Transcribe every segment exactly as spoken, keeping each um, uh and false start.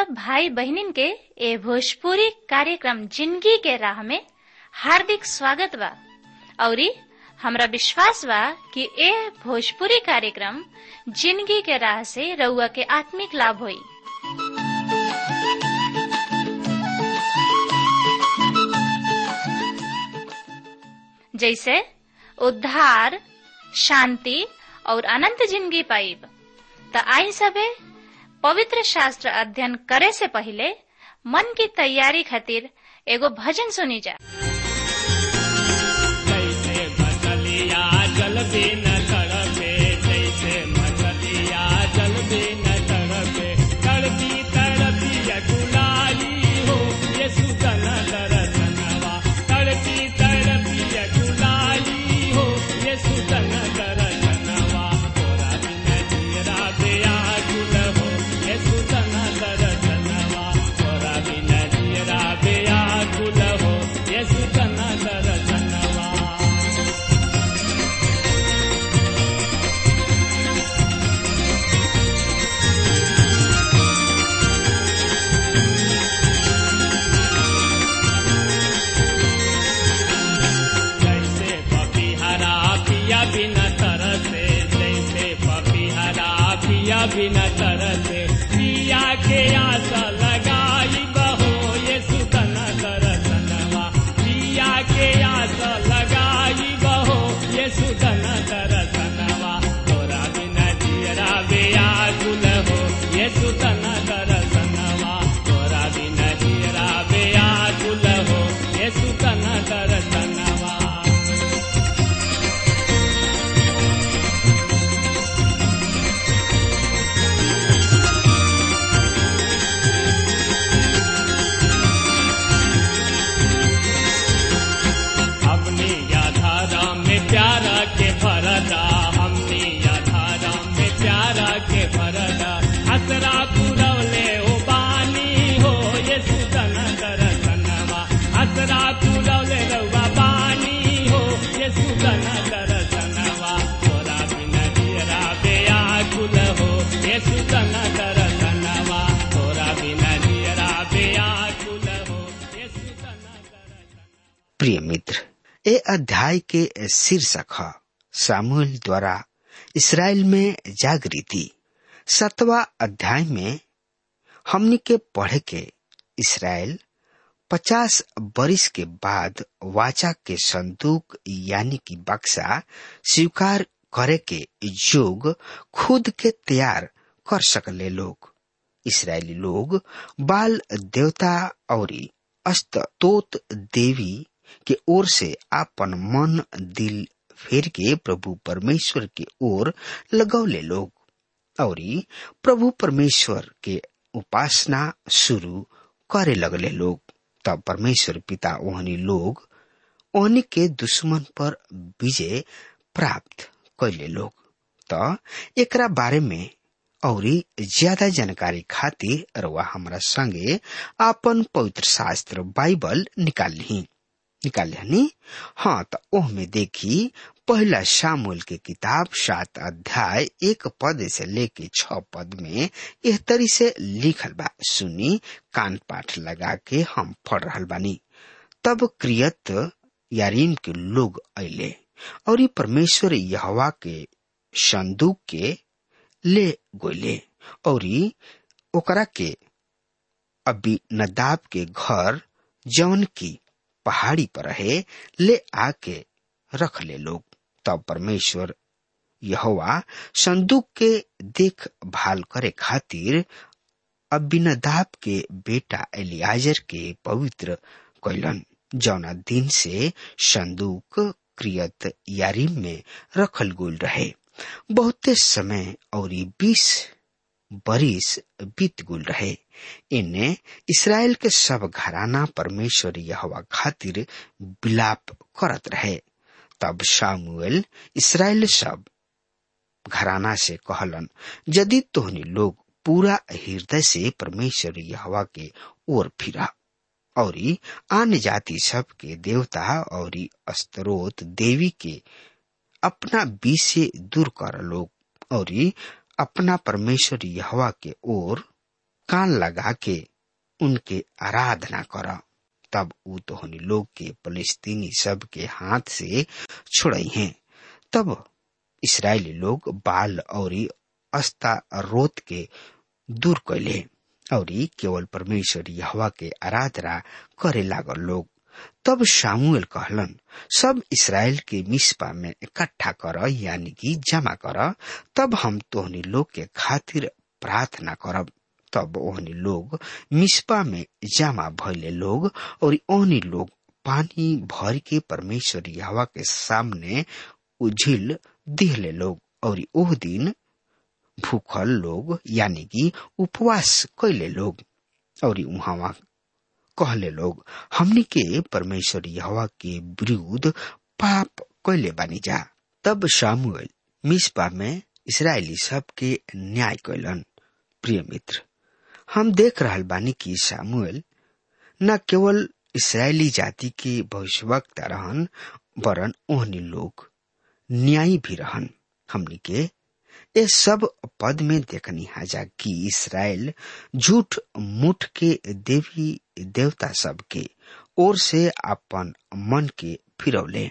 सब भाई बहनिन के ए भोजपुरी कार्यक्रम जिंदगी के राह में हार्दिक स्वागत बा। औरी हमरा विश्वास बा कि ए भोजपुरी कार्यक्रम जिंदगी के राह से रउआ के आत्मिक लाभ होई। जैसे उद्धार, शांति और अनंत जिंदगी पाइब। त आई सबे पवित्र शास्त्र अध्ययन करे से पहले मन की तैयारी खातिर एगो भजन सुनी जा। जैसे मछलिया जल बिन तड़पे, जैसे मछलिया जल बिन तड़पे, तड़पी तड़पी अकुलाई हो यीशु तन दर्शनवा, तड़पी तड़पी अकुलाई हो यीशु तन दर्शनवा, तोरा बिन जीरा दया कुल हो यीशु तन दर्शनवा, तोरा बिन जीरा दया कुल हो यीशु तन दर्शनवा। जैसे पपीहरा पिया बिना तरसे, जैसे पपीहरा पिया बिना तरसे, पिया के आशा लगाई बहो यीशु तन दर्शनवा, पिया के आशा लगाई बहो यीशु तन दर्शनवा, तोरा बिना जीरा बेआकुल हो यीशु तन दर्शनवा, तोरा बिना जीरा बेआकुल हो यीशु तन दर्शनवा। हमने याधारा में प्यारा के भरदा, हमने याधारा में प्यारा के भरदा, असरा पुरवले ओ बानी हो यीशु तन दर्शनवा, असरा पुरवले रउआ बानी हो यीशु तन दर्शनवा, तोरा बिन जीरा बेआकुल हो यीशु तन दर्शनवा, तोरा बिन जीरा बेआकुल हो यीशु तन दर्शनवा। प्रिय मित्र, ए अध्याय के शीर्षक है सामुएल द्वारा इसराइल में जागृति। सतवा अध्याय में हमनी के पढ़े के इसराइल पचास बरिस के बाद वाचा के संदूक यानी कि बक्सा स्वीकार करे के योग खुद के तैयार कर सकले लोग। इसराइली लोग बाल देवता और अस्तोत देवी के ओर से आपन मन दिल फेर के प्रभु परमेश्वर के ओर लगौले लोग और प्रभु परमेश्वर के उपासना शुरू करे लगले लोग। तब परमेश्वर पिता ओहनी लोग ओहनी के दुश्मन पर विजय प्राप्त कैले लोग। तो एकरा बारे में और ज्यादा जानकारी खातिर रउआ हमरा संगे आपन पवित्र शास्त्र बाइबल निकाल ली निकाल ली हाँ, तो ओह में देखी पहला शामुएल के किताब सात अध्याय एक पद से लेके छह पद में एह तरी से लिखल बा। सुनी, कान पाठ लगा के हम पढ़ रहल बानी। तब क्रियत यारीम के लोग अइले और परमेश्वर यहोवा के संदूक के ले गोले और ओकरा के अबीनदाब के घर जौन की पहाड़ी पर रहे ले आके रख ले लोग। तब परमेश्वर यहोवा संदूक के देखभाल करे खातिर अबीनदाब के बेटा एलियाजर के पवित्र कैलन, जौना दिन से संदूक क्रियत यारीम में रखल गुल रहे। बहुते समय और बीस बरिस बीत गुल रहे। इन्हें इसराइल के सब घराना परमेश्वर यहोवा खातिर विलाप करत रहे। तब शामुएल इसराइल सब घराना से कहलन, यदि तोहनी लोग पूरा हृदय से परमेश्वर यहोवा के ओर फिरा और आन जाति सब के देवता और अस्तरोत देवी के अपना बीच से दूर कर लोग और अपना परमेश्वर यहोवा के ओर कान लगा के उनके आराधना कर। तब ऊ तोहनी लोग के फलिस्तीनी सब के हाथ से छुड़ई हैं। तब इस्राएली लोग बाल और अस्तारोत के दूर कैले और केवल परमेश्वर यहोवा के आराधना करे लागल लोग। तब शामुएल कहलन, सब इस्राएल के मिस्पा में इकट्ठा कर, यानी कि जमा कर, तब हम तोहनी लोग के खातिर प्रार्थना करब। तब ओहनी लोग मिस्पा में जमा भइले लोग और ओहनी लोग पानी भर के परमेश्वर यहोवा के सामने उझिल दिहले लोग और ओह दिन भूखल लोग यानी कि उपवास कैले लोग और उहाँ कहले लोग, हमनी के परमेश्वर यहोवा के विरुद्ध पाप कैले बानी जा। तब शामुएल मिस्पा में इस्राएली सब के न्याय कैलन। प्रिय मित्र, हम देख रहल बानी कि शामुएल न केवल इस्राएली जाति के भविष्यवक्ता रहन, वरन ओहनी लोग न्यायी भी रहन। हमनी के ये सब पद में देखनी हाजा कि इस्राएल झूठ मूठ के देवी देवता सब के ओर से अपन मन के फिरौले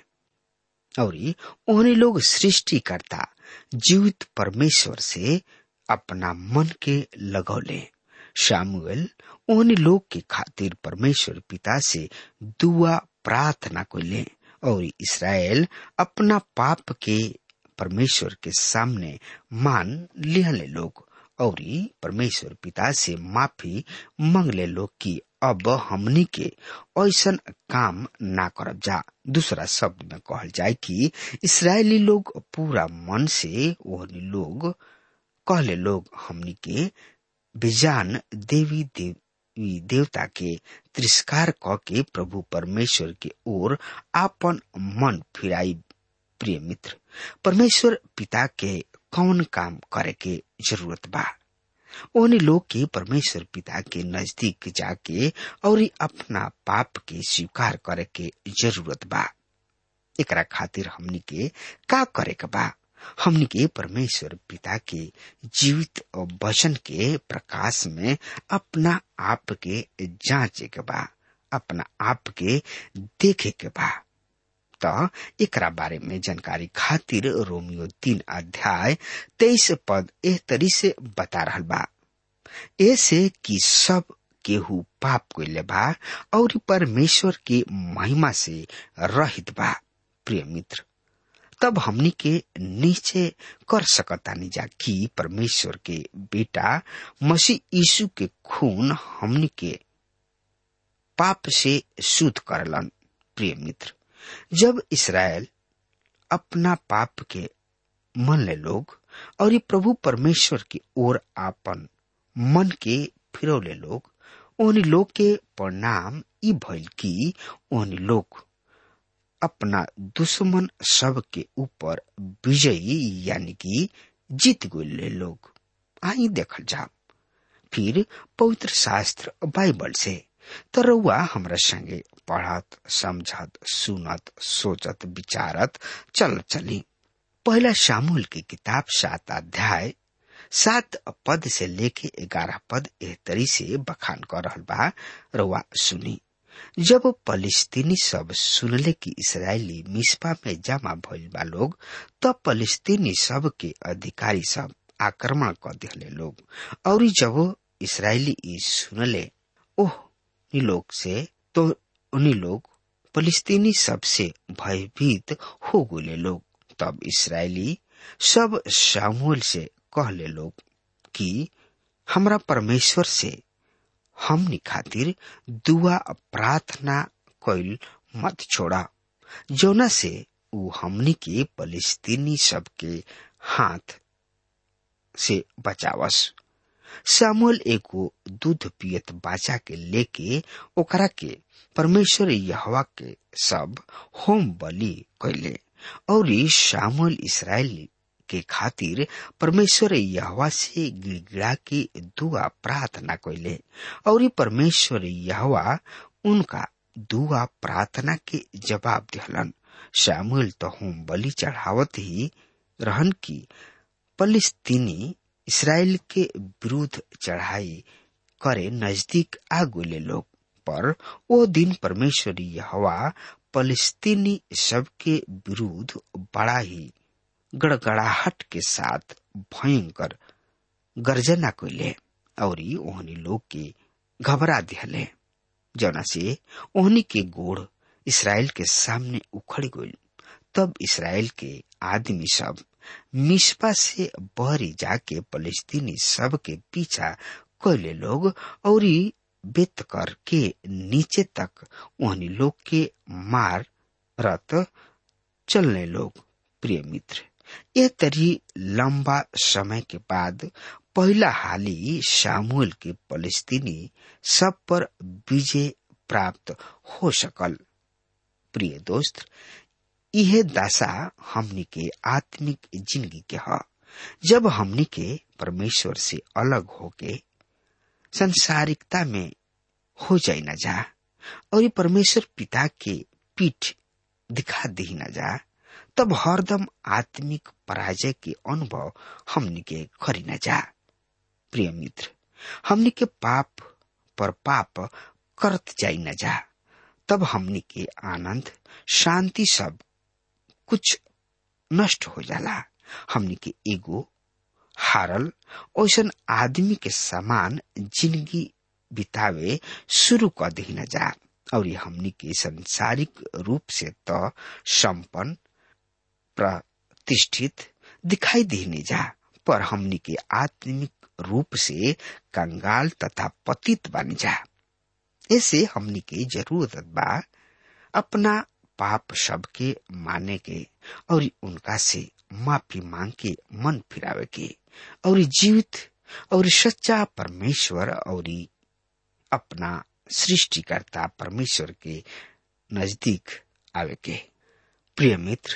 और ओहनी लोग सृष्टिकर्ता जीवित परमेश्वर से अपना मन के लगौले। शामुएल ओहनी लोग के खातिर परमेश्वर पिता से दुआ प्रार्थना कैले और इस्राएल अपना पाप के परमेश्वर के सामने मान लिहले लोग और परमेश्वर पिता से माफी मांगले लोग कि अब हमनी के ऐसन काम ना करब जा। दूसरा शब्द में कहल जाए कि इस्राएली लोग पूरा मन से ओहनी लोग कहले लोग, हमनी के बेजान देवी देवी देवता के तिरस्कार क के प्रभु परमेश्वर के ओर आपन मन फिराई। प्रिय मित्र, परमेश्वर पिता के कौन काम करे के जरूरत बा? ओहनी लोग के परमेश्वर पिता के नजदीक जाके और अपना पाप के स्वीकार करे के जरूरत बा। एकरा खातिर हमनी के का करे के बा? हमनी के परमेश्वर पिता के जीवित वचन के प्रकाश में अपना आप के जांचे के बा, अपना आप के देखे के बा। तो एकरा बारे में जानकारी खातिर रोमियो तीन अध्याय तेईस पद एह तरी से बता रहल बा, ऐसे कि सब केहू पाप कइले बा और परमेश्वर के महिमा से रहित बा। प्रिय मित्र, तब हमनी के नीचे कर सकतानी जा कि परमेश्वर के बेटा मसीह यीशु के खून हमनी के पाप से शुद्ध करलन। प्रिय मित्र, जब इस्राएल अपना पाप के मन ले लोग और प्रभु परमेश्वर की ओर आपन मन के फिरौले लोग, ओहनी लोग के परिणाम ई भइल कि ओहनी लोग अपना दुश्मन सब के ऊपर विजयी यानी कि जीत गए लोग। आई देखल जा फिर पवित्र शास्त्र बाइबल से तो रउआ हमरा संगे पढ़त, समझत, सुनत, सोचत, विचारत चल चली। पहला शामुएल की किताब सात अध्याय सात पद से लेके ग्यारह पद एह तरी से बखान कर रहल बा। रउआ सुनी। जब फलिस्तीनी सब सुनले कि इस्राएली मिस्पा में जमा भइल बा लोग, तब फलिस्तीनी सब के अधिकारी सब आक्रमण कर दिले लोग। और जब इस्राएली ई सुनले ओह नी लोग से, तो उन्हीं लोग फलिस्तीनी सब से भयभीत हो गए लोग। तब इस्राएली सब शामुएल से कहले लोग कि हमरा परमेश्वर से हमनी खातिर दुआ प्रार्थना कइल मत छोड़ा, जौना से ऊ हमनी के फलिस्तीनी सब के हाथ से बचावस। शामुएल एगो दूध पियत बाचा के लेके ओकरा के परमेश्वर यहोवा के सब होम बलि कैले और शामुएल इस्राएल के खातिर परमेश्वर यहोवा से गिड़गिड़ा के दुआ प्रार्थना कैले और परमेश्वर यहोवा उनका दुआ प्रार्थना के जवाब दिहलन। शामुएल तो होम बलि चढ़ावत ही रहन की फलिस्तीनी इस्राएल के विरुद्ध चढ़ाई करे नजदीक आ गुले लोग। पर वो दिन परमेश्वरी यहोवा फलिस्तीनी सबके विरुद्ध बड़ा ही गड़गड़ाहट के साथ भयंकर गर्जना कइले और ओहनी लोग के घबरा दिहले, जना से ओहनी के गोड़ इसराइल के सामने उखड़ गइल। तब इसराइल के आदमी सब मिस्पा से बहरी जाके फलिस्तीनी सब के पीछा कइले लोग और बेत कर के नीचे तक ओहनी लोग के मार रत चलने लोग। प्रिय मित्र, ये तरी लंबा समय के बाद पहला हाली शामुएल के फलिस्तीनी सब पर विजय प्राप्त हो सकल। प्रिय दोस्त, यह दशा हमनी के आत्मिक जिंदगी के है, जब हमनी के परमेश्वर से अलग होके संसारिकता में हो जाई न जा और परमेश्वर पिता के पीठ दिखा दी न जा, तब हरदम आत्मिक पराजय के अनुभव हमनी के करी न जा। प्रिय मित्र, हमनी के पाप पर पाप करत जाई न जा, तब हमनी के आनंद शांति सब कुछ नष्ट हो जाला। हमनी के एगो हारल ओसन आदमी के समान जिंदगी बितावे शुरू कर दी न जा और हमनी के संसारिक रूप से तो संपन्न प्रतिष्ठित दिखाई देने जा, पर हमनी के आत्मिक रूप से कंगाल तथा पतित बन जा। ऐसे हमनी के जरूरत बा अपना पाप सब के माने के और उनका से माफी मांग के मन फिरावे के और जीवित और सच्चा परमेश्वर और अपना सृष्टिकर्ता परमेश्वर के नजदीक आवे के। प्रिय मित्र,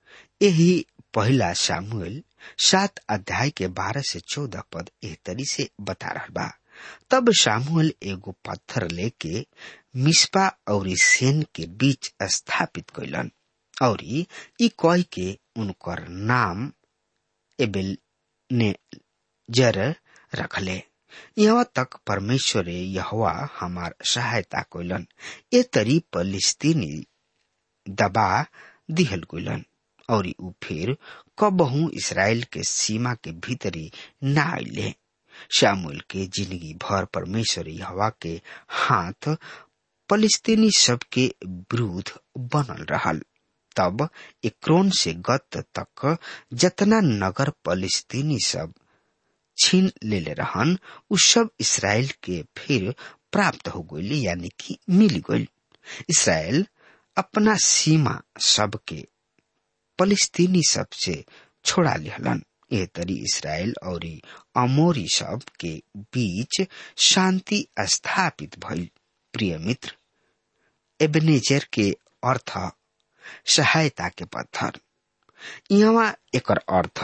यही पहला शामुएल सात अध्याय के बारह से चौदह पद एह तरी से बता रहा बा। तब शामुएल एगो पत्थर लेके मिस्पा और सेन के बीच स्थापित कइलन और ई कह के उनकर नाम एबेल ने जर रखले। यहाँ तक परमेश्वर यहोवा हमार सहायता कइलन। ए तरी फलिस्तीनी दबा दिहल गइलन और ऊ फिर कबहू इसराइल के सीमा के भीतरी न आइले। शामुएल के जिंदगी भर परमेश्वर यहोवा के हाथ फलिस्तीनी सब के विरुद्ध बनल रहल। तब एक्रोन से गत तक जतना नगर फलिस्तीनी सब छीन लेले रहन, उ सब इसराइल के फिर प्राप्त हो गइल, यानी कि मिल गइल। इसराइल अपना सीमा सब के फलिस्तीनी सब से छोड़ा लिहलन। एह तरी इसराइल और अमोरी सब के बीच शांति स्थापित भइल। प्रिय मित्र, एबेनेजेर के अर्थ सहायता के पत्थर। यहाँ एकर अर्थ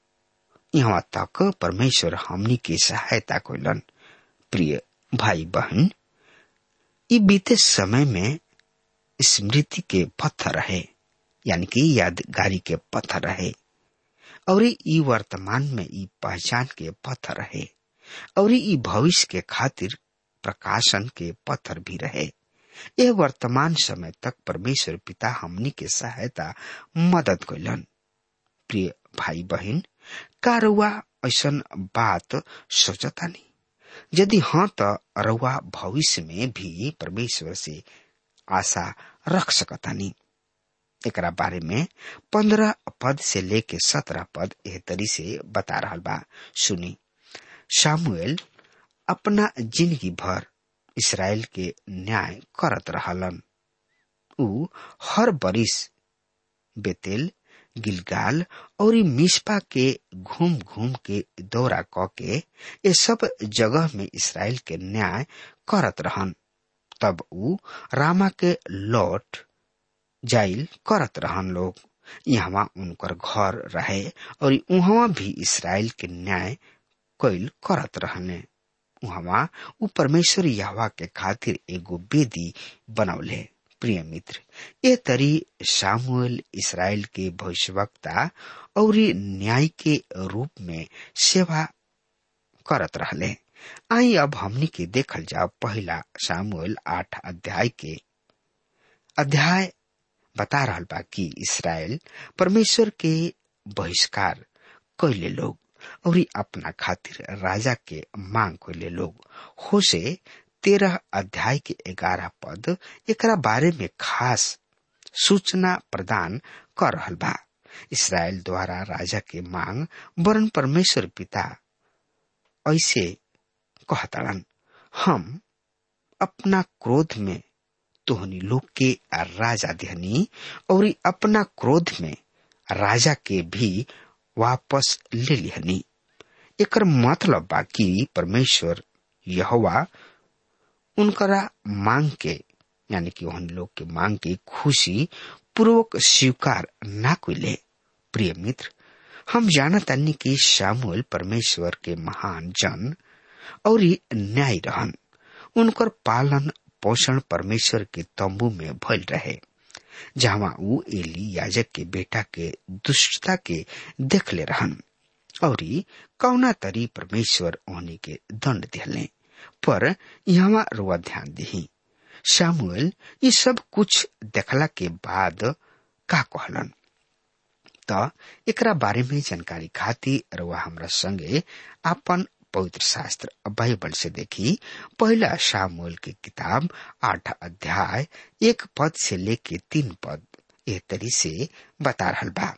यहाँ तक परमेश्वर हमनी के सहायता कइलन। प्रिय भाई बहन, ई बीते समय में स्मृति के पत्थर रहे, यानी कि यादगारी के पत्थर रहे, और ई वर्तमान में ई पहचान के पत्थर रहे, और ई भविष्य के खातिर प्रकाशन के पत्थर भी रहे। यह वर्तमान समय तक परमेश्वर पिता हमनी के सहायता मदद कइलन। प्रिय भाई बहन, का रउआ ऐसन बात सोचतानी? यदि हाँ, तो रउआ भविष्य में भी परमेश्वर से आशा रख सकतानी। एकरा बारे में पंद्रह पद से लेके सत्रह पद एह तरी से बता रहा बा। सुनी। शामुएल अपना जिंदगी भर इसराइल के न्याय करत रहलन। ऊ हर बरिस बेतेल, गिलगाल और मिस्पा के घूम घूम के दौरा क के ये सब जगह में इसराइल के न्याय करत रहन। तब ऊ रामा के लौट जाइल करत रहन लोग। यहाँ उनकर घर रहे और उहवा भी इसराइल के न्याय कइल करत रहने। उहवा ऊ परमेश्वर यहोवा के खातिर एगो वेदी बनौले। प्रिय मित्र, ये तरी शामुएल इसराइल के भविष्यवक्ता और न्याय के रूप में सेवा करत रहले। आई अब हमनी के देखल जाओ पहला शामुएल आठ अध्याय के अध्याय बता रहल बा कि इसराइल परमेश्वर के बहिष्कार कैले लोग और अपना खातिर राजा के मांग कैले लोग। होशे तेरह अध्याय के ग्यारह पद एकरा बारे में खास सूचना प्रदान कर रहल बा। इसराइल द्वारा राजा के मांग वरन परमेश्वर पिता ऐसे कहताड़न, हम अपना क्रोध में तोहनी लोग के राजा देहनी और अपना क्रोध में राजा के भी वापस ले लिहनी। एकर मतलब बा कि परमेश्वर यहोवा उनकरा मांग के यानी कि उन लोग के मांग के खुशी पूर्वक स्वीकार ना कइले। प्रिय मित्र, हम जानतानी कि शामुएल परमेश्वर के महान जन और न्याय रहन। उनकर पालन पोषण परमेश्वर के तंबू में भइल रहे, जहाँ ऊ एली याजक के बेटा के दुष्टता के देख ले रहन और कौना तरी परमेश्वर उन्हीं के दंड दिले। पर यहाँ रुआ ध्यान दी, शामुएल ये सब कुछ देखला के बाद का कहलन त एकरा बारे में जानकारी खातिर रुआ हमरा संगे अपन पवित्र शास्त्र बाइबल से देखी। पहला शामुएल की किताब आठ अध्याय एक पद से लेके तीन पद ए तरी से बता रहल बा।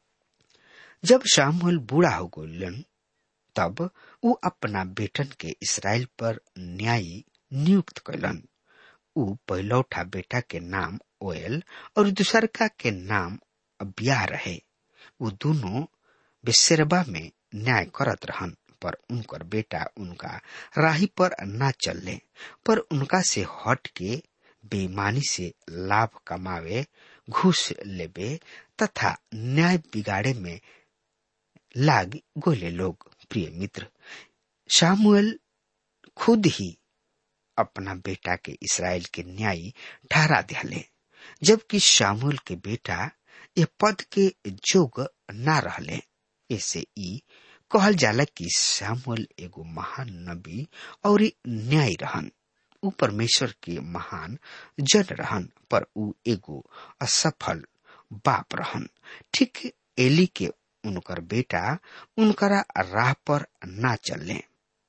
जब शामुएल बूढ़ा हो गइलन तब ऊ अपना बेटन के इसराइल पर न्यायी नियुक्त कैलन। ऊ पहलौठा बेटा के नाम ओएल और दूसरका के नाम अबिय्याह रहे। ऊ दोनों बेसेरबा में न्याय करत रहन, पर उनकर बेटा उनका राही पर न चलले, पर उनका से हट के बेईमानी से लाभ कमावे, घूस लेबे तथा न्याय बिगाड़े में लाग गोले लोग। प्रिय मित्र, शामुएल खुद ही अपना बेटा के इसराइल के न्यायी ठहरा दिले, जबकि शामुएल के बेटा ये पद के जोग ना रहले। ऐसे ई कहल जाला कि शामुएल एगो महान नबी और न्यायी रहन। ऊ परमेश्वर के महान जन रहन, पर ऊ एगो असफल बाप रहन। ठीक एली के उनकर बेटा उनकरा राह पर ना चलने।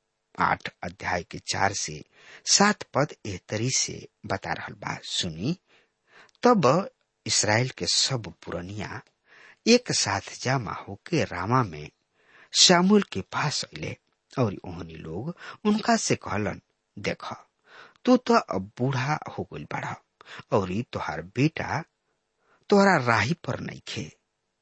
आठ अध्याय के चार से सात पद एह तरी से बता रहल बा, सुनी। तब इसराइल के सब पुरनिया एक साथ जमा होके रामा में शामुएल के पास अइले और ओहनी लोग उनका से कहलन, देखा तू तो अब बूढ़ा हो गइल बाड़ा और तोहार बेटा तोहरा राही पर नइखे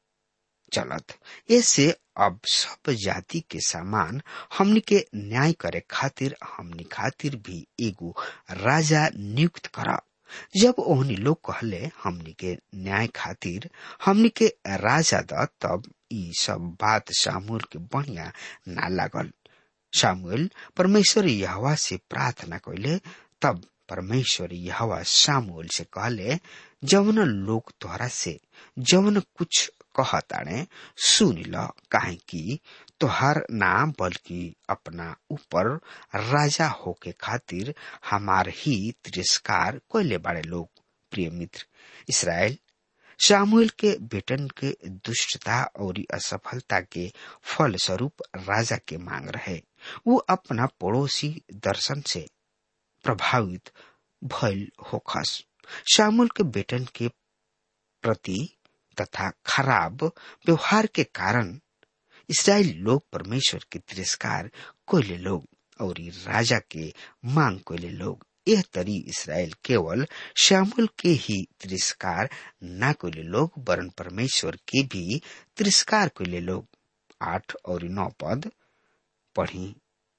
चलत। ऐसे अब सब जाति के सामान हमनी के न्याय करे खातिर हमनी खातिर भी एगो राजा नियुक्त करा। जब ओहनी लोग कहले हमनी के न्याय खातिर हमनी के राजा द, तब ई सब बात शामुएल के बढ़िया ना लागल। शामुएल परमेश्वर यहोवा से प्रार्थना कइले। तब परमेश्वर यहोवा शामुएल से कहले, जवन लोग तोहरा से जवन कुछ कहताने सुन ल, काहे कि तोहार ना बल्कि अपना ऊपर राजा होके खातिर हमार ही तिरस्कार कोइले बाड़े लोग। प्रिय मित्र, इसराइल शामुएल के बेटन के दुष्टता और असफलता के फल स्वरूप राजा के मांग रहे। वो अपना पड़ोसी दर्शन से प्रभावित भइल होखस। शामुएल के बेटन के प्रति तथा खराब व्यवहार के कारण इसराइल लोग परमेश्वर के तिरस्कार कोइले लोग और राजा के मांग कोइले लोग। यह तरी इसराइल केवल शामुएल के ही तिरस्कार ना कोइले लोग, वरन परमेश्वर के भी तिरस्कार कोइले लोग। आठ और नौ पद पढ़ी।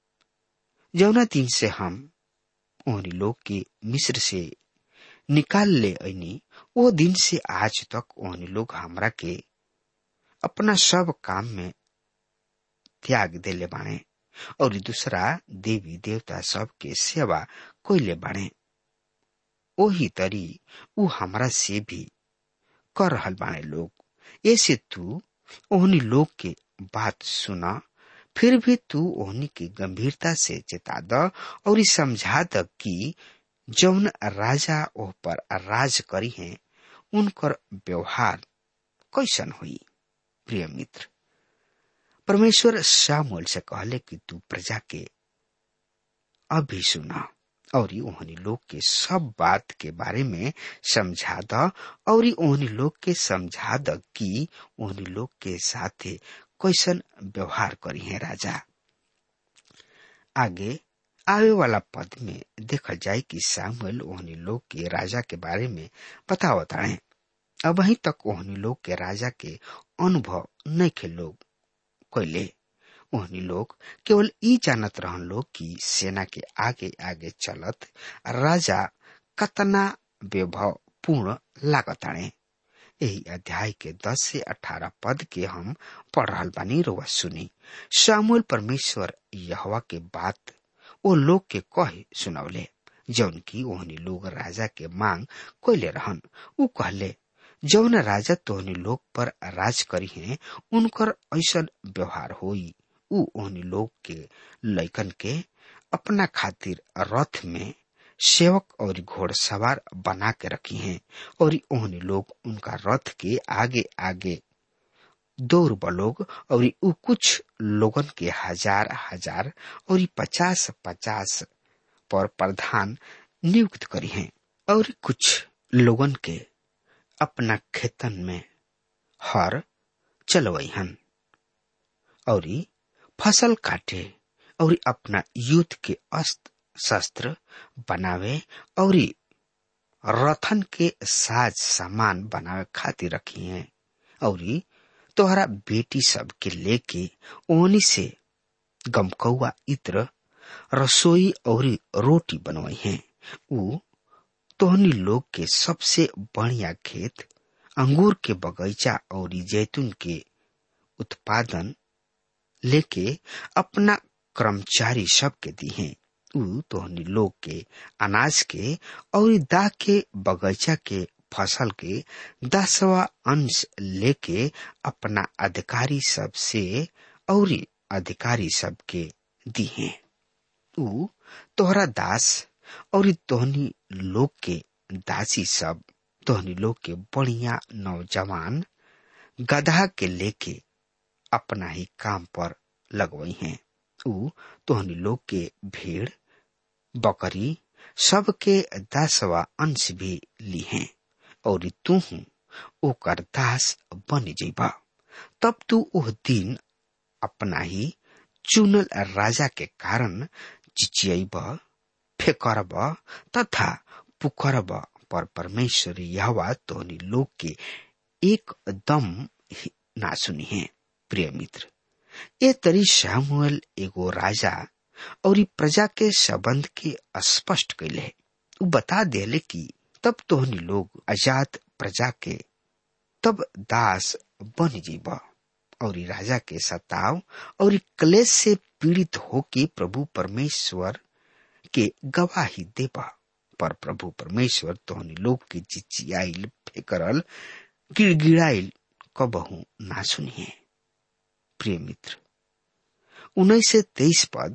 जौना दिन से हम ओहनी लोग के मिस्र से निकाल ले ऐनी, वो दिन से आज तक ओहनी लोग हमरा के अपना सब काम में त्याग देले बाणे और दूसरा देवी देवता सब के सेवा कोइले बाणे। ओही तरी ऊ हमरा से भी कर रहल बाणे लोग। ऐसे तू ओहनी लोग के बात सुना, फिर भी तू ओहनी की गंभीरता से चेता द और समझा द कि जौन राजा ओह पर राज करी है उनकर व्यवहार कैसन हुई। प्रिय मित्र, परमेश्वर शामुएल से कहले कि तू प्रजा के अभी सुना और ओहनी लोग के सब बात के बारे में समझा द और ओहनी लोग के समझा द कि ओहनी लोग के साथे कैसन व्यवहार करी है राजा। आगे आवे वाला पद में देखल जाए कि सामुएल ओहनी लोग के राजा के बारे में बतावता है। अब वहीं तक ओहनी लोग के राजा के अनुभव नहीं खे लोग कैले। ओहनी लोग केवल ई जानत रहन लोग कि सेना के आगे आगे चलत राजा कतना वैभव पूर्ण लागताणे। यही अध्याय के दस से अठारह पद के हम पढ़ रहल बानी, रोवा सुनी। शामुएल परमेश्वर यहोवा के बात ओ लोग के कहे सुनौले जौन की ओहनी लोग राजा के मांग कोयले रहन। उ कहले जौन राजा तोहनी लोग पर राज करी है उनकर ऐसा व्यवहार होई। उ ओहनी लोग के लइकन के अपना खातिर रथ में सेवक और घोड़सवार बना के रखी हैं और ओहनी लोग उनका रथ के आगे आगे दौड़ बलोग और उ कुछ लोगन के हजार हजार और पचास पचास पर प्रधान नियुक्त करी हैं और कुछ लोगन के अपना खेतन में हर चलवई हन और फसल काटे और अपना युद्ध के अस्त्र शस्त्र बनावे और रथन के साज सामान बनावे खातिर रखी हैं और तोहरा बेटी सब के लेके ओनी से गमकौआ इत्र रसोई और रोटी बनवाई हैं। उ तोहनी लोग के सबसे बढ़िया खेत, अंगूर के बगीचा और जैतून के उत्पादन लेके अपना कर्मचारी सब के दी हैं। उ तोहनी लोग के अनाज के और दाख के बगीचा के फसल के दसवा अंश लेके अपना अधिकारी सब से और अधिकारी सब के दी हैं। उ तोहरा दास और तोहनी लोग के दासी सब, तोहनी लोग के बढ़िया नौजवान गधा के लेके अपना ही काम पर लगवई हैं। उ तोहनी लोग के भेड़ बकरी सब के दसवा अंश भी ली हैं और तू हूँ ओकर दास बन जइबा। तब तू उह दिन अपना ही चुनल राजा के कारण चिचियब, फेकरब तथा पुकारब, पर परमेश्वर यहोवा तोहनी लोग के एकदम ना सुनी है। प्रिय मित्र, ए तरी शामुएल एगो राजा और प्रजा के संबंध के स्पष्ट कैले। उ बता देले कि तब तोहनी लोग आजाद प्रजा के तब दास बन जीब और राजा के सताव और क्लेश से पीड़ित होके प्रभु परमेश्वर के गवाही देबा। पर प्रभु परमेश्वर तोहनी लोग के चिचियाइल, फेकरल, गिड़गिड़ाइल कबहू ना सुनिए। प्रिय मित्र, उन्नीस से तेईस पद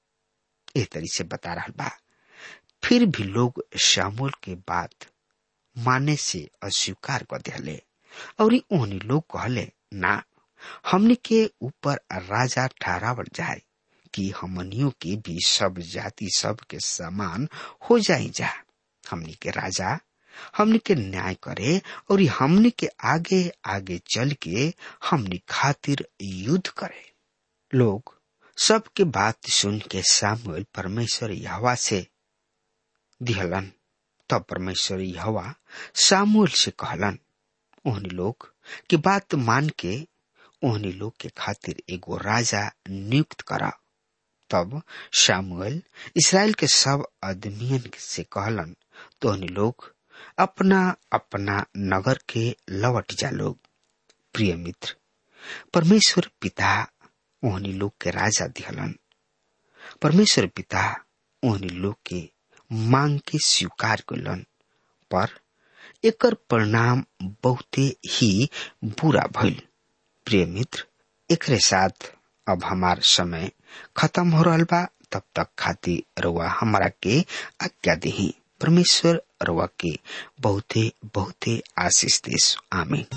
इस तरी से बता रहा बा। फिर भी लोग शामुएल के बात माने से अस्वीकार कर दिले और उन्हीं लोग कहले, ना, हमने के ऊपर राजा ठहरावल जाए कि हमनियों के भी सब जाति सब के समान हो जाए जा। हमने के राजा हमने के न्याय करे और हमने के आगे आगे चल के हमने खातिर युद्ध करे। लोग सबके बात सुन के शामुएल परमेश्वर यहोवा से दिहलन। तब परमेश्वर यहोवा शामुएल से कहलन, ओहनी लोग की बात मान के ओहनी लोग के खातिर एगो राजा नियुक्त करा। तब शामुएल इस्राएल के सब आदमियन से कहलन, तोहनी लोग अपना अपना नगर के लौट जा लोग। प्रिय मित्र, परमेश्वर पिता ओहनी लोग के राजा दिहलन। परमेश्वर पिता ओहनी लोग के मांग के स्वीकार कलन, पर एकर परिणाम बहुते ही बुरा भइल। प्रिय मित्र, एकरे साथ अब हमार समय खत्म हो रहा बा। तब तक खाती रउआ हमारा के आज्ञा देही। परमेश्वर रउआ के बहुते बहुते आशीष देस। आमीन।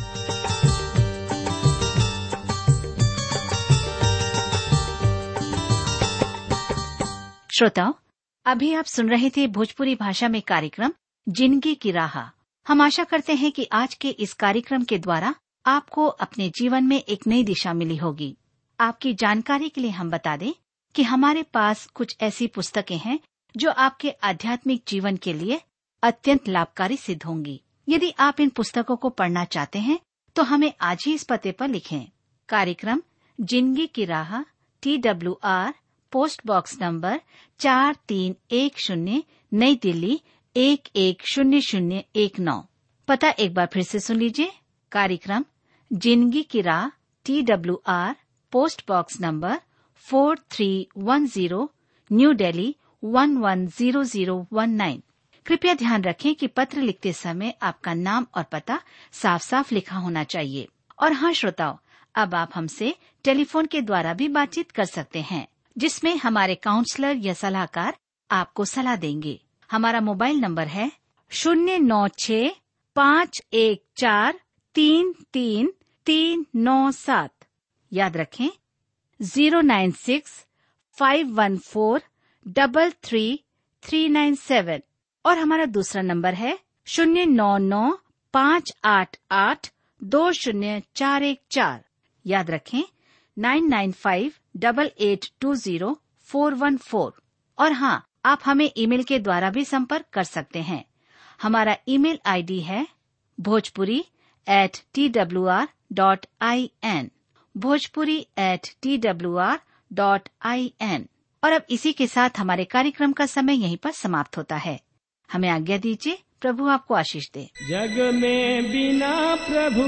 श्रोताओं, अभी आप सुन रहे थे भोजपुरी भाषा में कार्यक्रम जिंदगी की राह। हम आशा करते हैं कि आज के इस कार्यक्रम के द्वारा आपको अपने जीवन में एक नई दिशा मिली होगी। आपकी जानकारी के लिए हम बता दें कि हमारे पास कुछ ऐसी पुस्तकें हैं जो आपके आध्यात्मिक जीवन के लिए अत्यंत लाभकारी सिद्ध होंगी। यदि आप इन पुस्तकों को पढ़ना चाहते हैं तो हमें आज ही इस पते पर लिखें। कार्यक्रम जिंदगी की राह, T W R, post box number चार तीन एक शून्य, नई दिल्ली एक एक शून्य शून्य एक नौ। पता एक बार फिर से सुन लीजिए। कार्यक्रम जिंदगी की राह, T W R, post box number four three one zero, new Delhi one one zero zero one nine. कृपया ध्यान रखें कि पत्र लिखते समय आपका नाम और पता साफ साफ लिखा होना चाहिए। और हाँ श्रोताओं, अब आप हमसे टेलीफोन के द्वारा भी बातचीत कर सकते हैं, जिसमें हमारे काउंसलर या सलाहकार आपको सलाह देंगे। हमारा मोबाइल नंबर है शून्य नौ छः पाँच एक चार तीन तीन तीन नौ सात। याद रखें zero nine six five one four double three three nine seven. और हमारा दूसरा नंबर है शून्य नौ नौ पाँच आठ आठ दो शून्य चार एक चार। याद रखें nine nine five double eight two zero four one four. और हाँ, आप हमें ईमेल के द्वारा भी संपर्क कर सकते हैं। हमारा ईमेल आईडी है Bhojpuri at T W R dot I N, Bhojpuri at T W R dot I N. और अब इसी के साथ हमारे कार्यक्रम का समय यहीं पर समाप्त होता है। हमें आज्ञा दीजिए। प्रभु आपको आशीष दे। जग में बिना प्रभु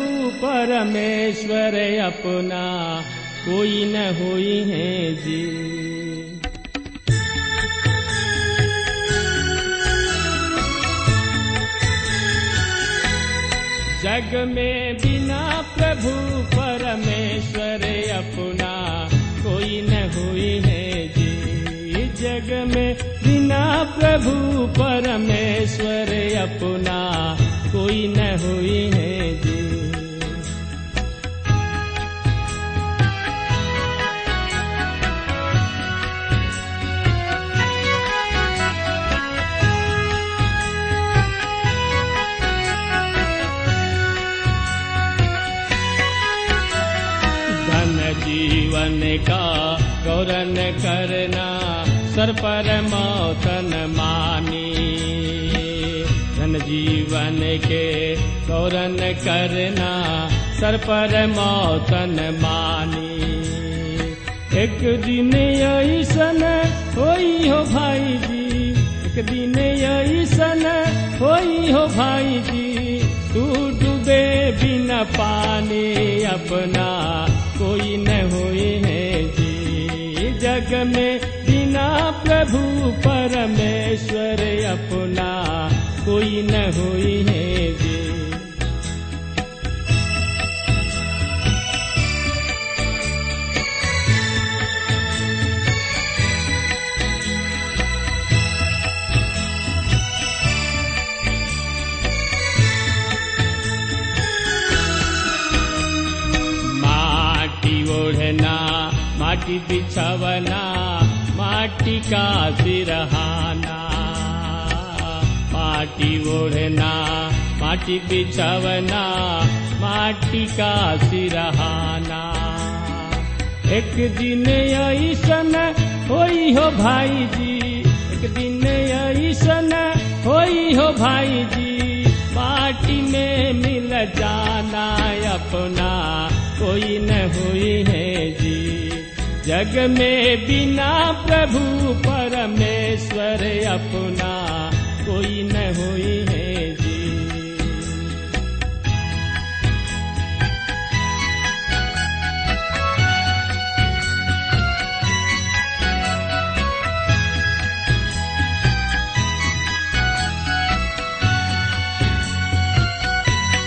परमेश्वर अपना कोई न होई है जी। जग में बिना प्रभु परमेश्वर अपना कोई न होई है जी। जग में बिना प्रभु परमेश्वर अपना कोई न हुई है जी। धन जीवन का गौरन करना सर पर मौतन मानी। धन जीवन के गौरन करना सर पर मौतन मानी। एक दिन ऐसन होई हो भाई जी, एक दिन ऐसन होई हो भाई जी। तू डूबे बिना पानी अपना कोई न होई है जी। जग में बिना प्रभु परमेश्वर अपना कोई न होई है जी। माटी ओढ़ना माटी बिछवना माटी का सिरहाना। माटी ओढ़ना माटी बिछवना माटी का सिरहाना। एक दिन ऐसन होई हो भाई जी, एक दिन ऐसन होई हो भाई जी। माटी में मिल जाना अपना कोई न हुई है जी। जग में बिना प्रभु परमेश्वर अपना कोई न हुई है जी।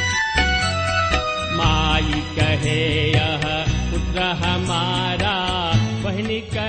माई कहे यह पुत्र हमारा निकल